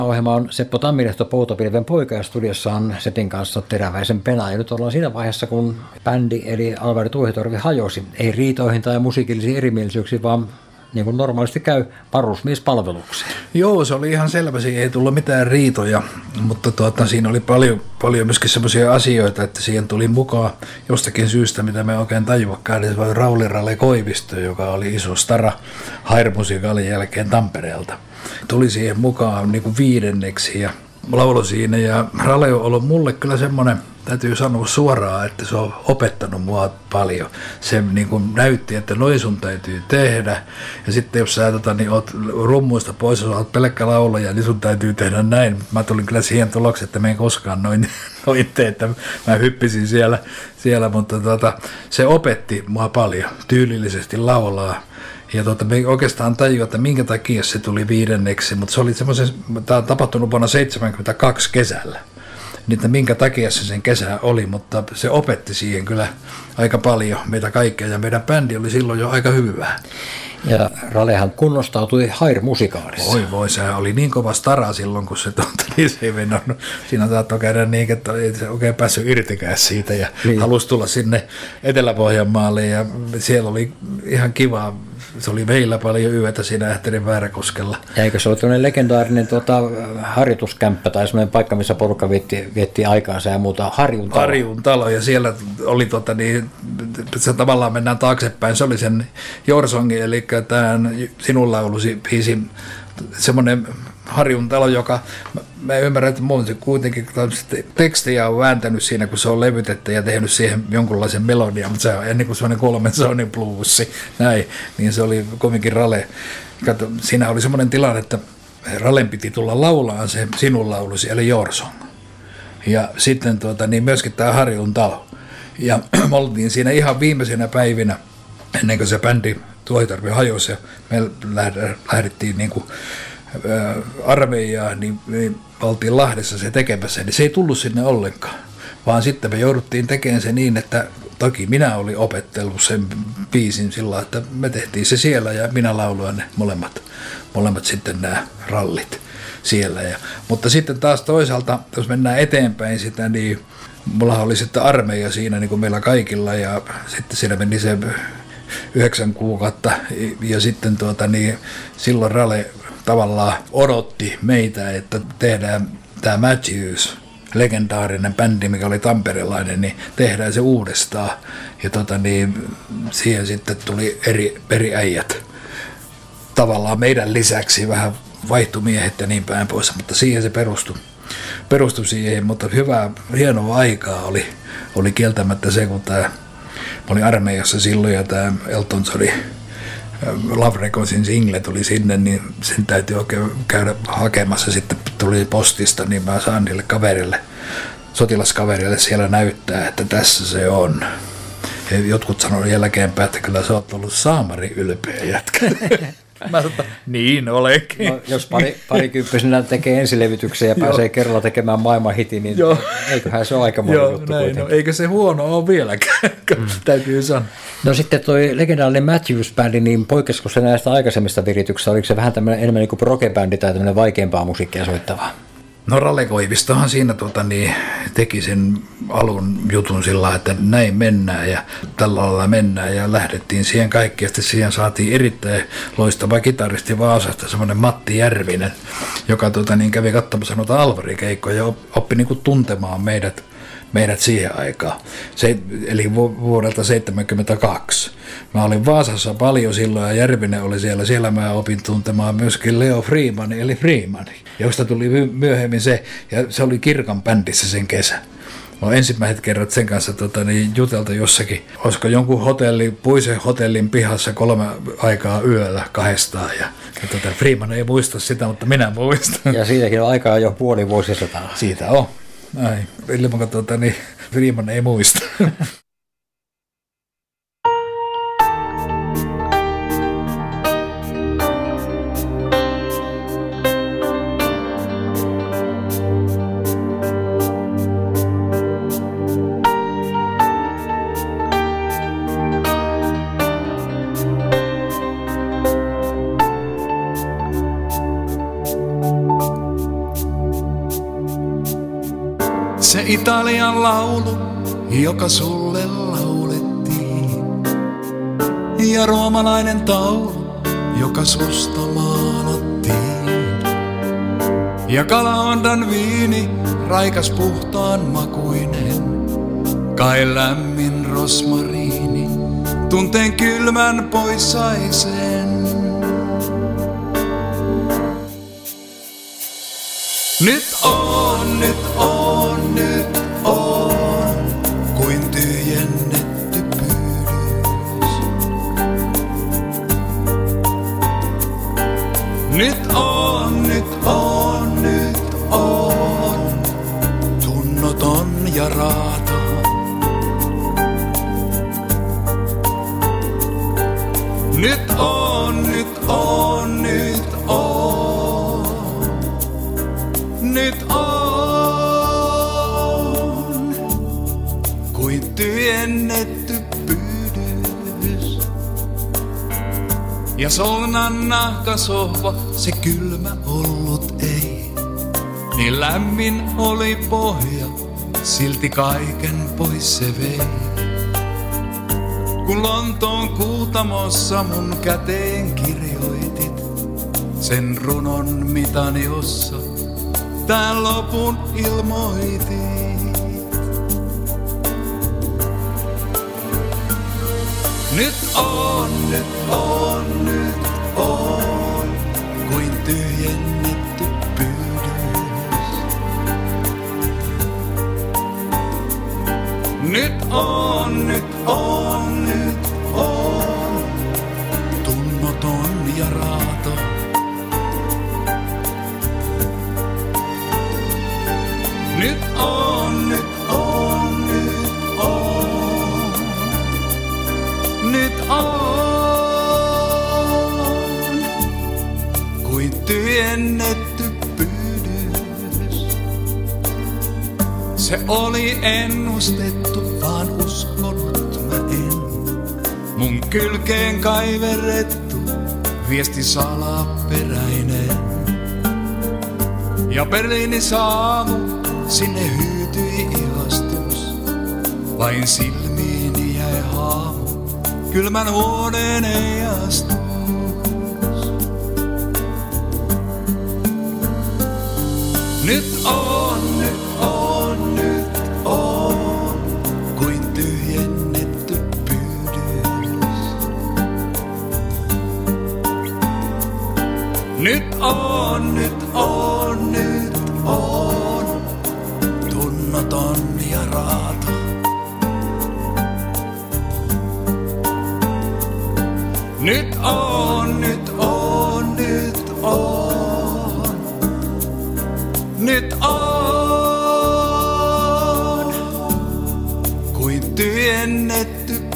Ohjelma on Seppo Tammilehto Poutopilven poika ja studiossa on Sepin kanssa Teräväisen Pena. Ja nyt ollaan siinä vaiheessa, kun bändi eli Alvari Tuohitorvi hajosi. Ei riitoihin tai musiikillisiin erimielisyyksiin, vaan niin kuin normaalisti käy varusmiespalvelukseen. Joo, se oli ihan selvä. Siihen ei tullut mitään riitoja, mutta siinä oli paljon myöskin sellaisia asioita, että siihen tuli mukaan jostakin syystä, mitä me oikein tajuakaan. Se oli Rauli Rale Koivisto, joka oli iso stara Hair-musikaalin jälkeen Tampereelta. Tuli siihen mukaan niin kuin viidenneksi ja lauloi siinä. Ja Rale on ollut mulle kyllä semmoinen, täytyy sanoa suoraan, että se on opettanut mua paljon. Se niin kuin näytti, että noin sun täytyy tehdä. Ja sitten jos sä niin oot rummuista pois, jos oot pelkkä laulaja, niin sun täytyy tehdä näin. Mä tulin kyllä siihen tulokseen, että mä en koskaan noin tee, että mä hyppisin siellä mutta se opetti mua paljon. Tyylillisesti laulaa. Ja me oikeastaan tajua, että minkä takia se tuli viidenneksi, mutta se oli tämä on tapahtunut vuonna 1972 kesällä. Niin, että minkä takia se sen kesä oli, mutta se opetti siihen kyllä aika paljon meitä kaikkea ja meidän bändi oli silloin jo aika hyvää. Ja Ralehan kunnostautui Hair-musikaalissa. Voi, se oli niin kova stara silloin, kun se ei venonnut. Siinä saattoi käydä niin, että ei se oikein päässyt irtikään siitä ja halusi tulla sinne Etelä-Pohjanmaalle ja siellä oli ihan kiva. Se oli meillä paljon yötä siinä Ähtärin Vääräkoskella. Ja eikö se ole tämmöinen legendaarinen harjoituskämppä tai semmoinen paikka, missä porukka vietti aikaansa ja muuta, Harjun talo, ja siellä oli se tavallaan mennään taaksepäin, se oli sen Jorsongin, eli tämän Sinun laulusi biisin semmoinen Harjun talo, joka mä ymmärrän, että se kuitenkin tekstiä on vääntänyt siinä, kun se on levytetty ja tehnyt siihen jonkunlaisen melodian, mutta se on ennen kuin semmoinen 3 sonin bluesi, näin, niin se oli kovinkin Rale. Kato, siinä oli semmoinen tilanne, että Ralen piti tulla laulaan se Sinun laulusi, eli Jorsong. Ja sitten niin myöskin tämä Harjun talo. Ja me oltiin siinä ihan viimeisenä päivinä, ennen kuin se bändi Tuohitorvi hajosi ja me lähdettiin niin kuin armeijaa, niin me oltiin Lahdessa se tekemässä, niin se ei tullut sinne ollenkaan, vaan sitten me jouduttiin tekemään se niin, että toki minä olin opettellut sen biisin sillä, että me tehtiin se siellä ja minä lauloin ne molemmat sitten nämä rallit siellä. Mutta sitten taas toisaalta, jos mennään eteenpäin sitä, niin mulla oli sitten armeija siinä niin kuin meillä kaikilla ja sitten siinä meni se 9 kuukautta ja sitten niin silloin Rale tavallaan odotti meitä, että tehdään tämä Matthews, legendaarinen bändi, mikä oli tamperelainen, niin tehdään se uudestaan. Ja siihen sitten tuli eri äijät. Tavallaan meidän lisäksi vähän vaihtumiehet ja niin päin pois, mutta siihen se perustui siihen. Mutta hyvää, hienoa aikaa oli kieltämättä se, kun mä olin armeijassa silloin ja tämä Elton John Love Recordsin single tuli sinne, niin sen täytyy oikein käydä hakemassa. Sitten tuli postista, niin mä saan niille sotilaskaverille siellä näyttää, että tässä se on. Ja jotkut sanoivat jälkeenpäin, että kyllä sä oot ollut saamari ylpeä jätkä. Mä sanoin, niin olenkin. No, jos parikymppisenä tekee ensilevytyksen ja pääsee kerralla tekemään maailman hitin, niin eiköhän se ole aika moni juttu kuitenkin. No, eikö se huono ole vieläkään, täytyy sanoa. No sitten toi legendaarinen Matthews-bändi, niin poikkesko se näistä aikaisemmista virityksistä? Oliko se vähän tämmöinen enemmän niin kuin rock-bändi tai tämmöinen vaikeampaa musiikkia soittavaa? No Rale Koivistohan siinä teki sen alun jutun sillä, että näin mennään ja tällä lailla mennään ja lähdettiin siihen kaikki. Ja sitten siihen saatiin erittäin loistava kitaristi Vaasasta, semmoinen Matti Järvinen, joka kävi katsomassa noita Alvari-keikkoja ja oppi niin kuin tuntemaan meidät siihen aikaan, eli vuodelta 1972. Mä olin Vaasassa paljon silloin ja Järvinen oli siellä. Siellä mä opin tuntemaan myöskin Leo Freeman, eli Freeman, josta tuli myöhemmin se, ja se oli Kirkan bändissä sen kesän. Mä olen ensimmäiset kerrat sen kanssa jutelta jossakin, olisiko jonkun puisen hotellin pihassa 3 aikaa yöllä 2 ja Freeman ei muista sitä, mutta minä muistan. Ja siitäkin on aikaa jo puoli vuosisataa. Siitä on. Näin. Ilman Freeman ei muista. Se Italian laulu, joka sulle laulettiin. Ja roomalainen taulu, joka susta maalattiin. Ja Kalaondan viini, raikas puhtaan makuinen. Kai lämmin rosmariini, tunteen kylmän pois sai sen. Nyt on, nyt on, nyt on, kuin tyhjennetty pyydys. Nyt on, nyt on, nyt on, tunnoton ja raata. Nyt on, nyt on, nyt on, nyt on, kuin tyhjennetty pyydys. Ja Solnan nahkasohva, se kylmä ollut ei. Niin lämmin oli pohja, silti kaiken pois se vei. Kun Lontoon Kuutamossa mun käteen kirjoitit sen runon mitan, jossa tän lopun ilmoitit. Nyt on, nyt on, nyt on, kuin tyhjennetty pyydys. Nyt on, nyt on, nyt on, tunnoton ja raato. Nyt on, nyt on, nyt on, nyt on, kuin tyhjennetty pyydys. Se oli ennustettu, vaan uskonut mä en. Mun kylkeen kaiverrettu viesti salaperäinen. Ja Berliinin saamu, sinne hyytyi ihastus. Vain silmiini jäi haamu, kylmän huoneen heijastus. Nyt on, nyt on, nyt on, kuin tyhjennetty pyydys. Nyt on, nyt on, nyt on, tunnoton ja raato. Nyt on, nyt on, nyt on, nyt on, kuin tyhjennetty